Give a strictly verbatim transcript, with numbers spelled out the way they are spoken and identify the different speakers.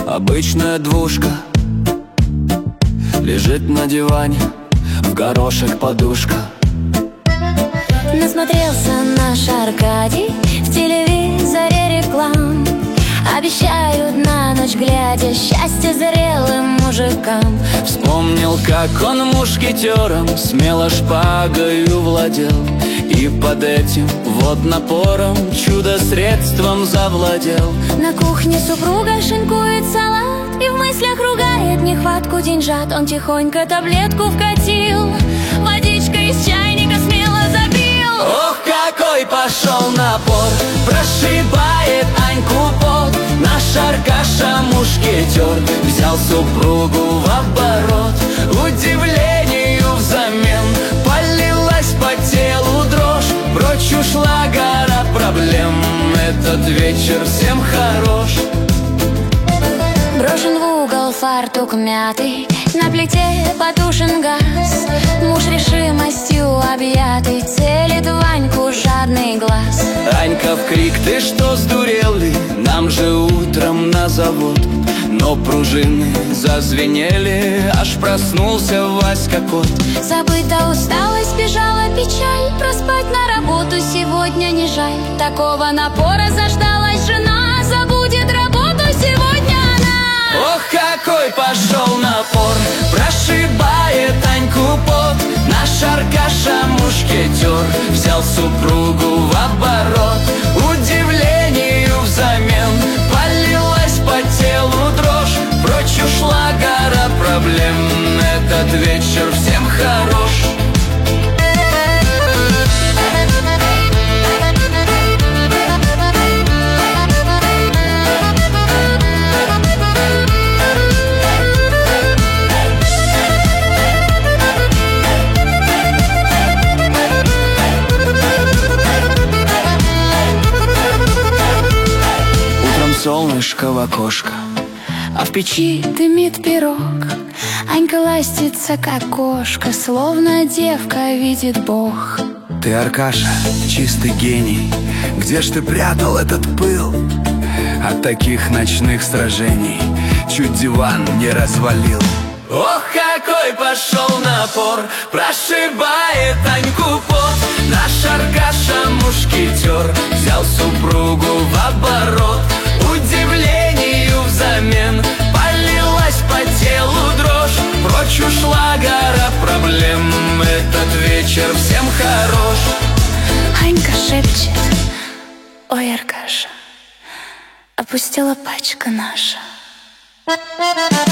Speaker 1: Обычная двушка лежит на диване, в горошек подушка.
Speaker 2: Насмотрелся наш Аркадий в телевизоре реклам. Обещают на ночь глядя счастье зрелым мужикам.
Speaker 1: Вспомнил, как он мушкетером смело шпагою владел, и под этим вот напором чудо-средством завладел.
Speaker 2: На кухне супруга шинкует салат и в мыслях ругает нехватку деньжат. Он тихонько таблетку вкатил, водичкой из чайника смело запил.
Speaker 1: Ох, какой пошел напор, прошибает Аньку пот. Наш Аркаша мушкетер взял супругу в оборот. Удивлению взамен полилась по телу дрожь. Прочь ушла гора проблем, этот вечер всем хорош.
Speaker 2: Брошен в угол фартук мятый, на плите потушен газ. Муж решимостью объятый целит Ваньку жадный глаз.
Speaker 1: Анька в крик: ты что, сдурел ли? Нам же утром на завод. Но пружины зазвенели, аж проснулся Васька кот.
Speaker 2: Забыта усталость, бежала печаль, проспать на работу сегодня не жаль. Такого напора заждалась жена, забудет работу сегодня она.
Speaker 1: Ох, какой пошел напор, прошибает Аньку пот. Наш Аркаша мушкетер взял супругу в оборот. Удивлению взамен полилась по телу дрожь. Прочь ушла гора проблем, этот вечер всем хорош. Солнышко в окошко,
Speaker 2: а в печи дымит пирог. Анька ластится, как кошка, словно девка видит Бог.
Speaker 1: Ты, Аркаша, чистый гений, где ж ты прятал этот пыл? От таких ночных сражений чуть диван не развалил. Ох, какой пошел напор, прошибает Аньку пот. Наш Аркаша мушкетер взял супругу в оборот. Удивлению взамен полилась по телу дрожь. Прочь ушла гора проблем, этот вечер всем хорош.
Speaker 2: Анька шепчет: ой, Аркаша, опустила пачка наша.